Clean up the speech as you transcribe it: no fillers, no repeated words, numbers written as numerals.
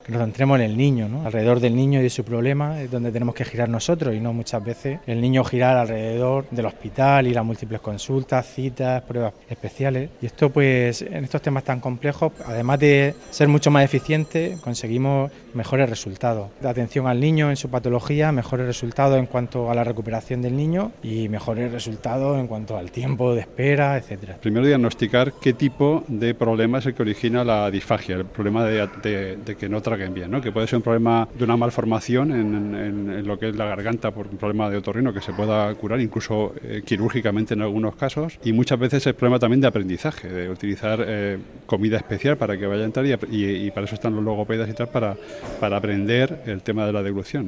Que nos centremos en el niño, ¿no? Alrededor del niño y de su problema es donde tenemos que girar nosotros y no muchas veces el niño girar alrededor del hospital y las múltiples consultas, citas, pruebas especiales. Y esto pues en estos temas tan complejos, además de ser mucho más eficientes, conseguimos mejores resultados. De atención al niño en su patología, mejores resultados en cuanto a la recuperación del niño y mejores resultados en cuanto al tiempo de espera, etcétera. Primero diagnosticar qué tipo de problema es el que origina la disfagia, el problema de que no traguen bien, ¿no? Que puede ser un problema de una malformación en lo que es la garganta por un problema de otorrino que se pueda curar incluso quirúrgicamente en algunos casos, y muchas veces es problema también de aprendizaje, de utilizar comida especial para que vaya a entrar y para eso están los logopedas y tal, para aprender el tema de la deglución.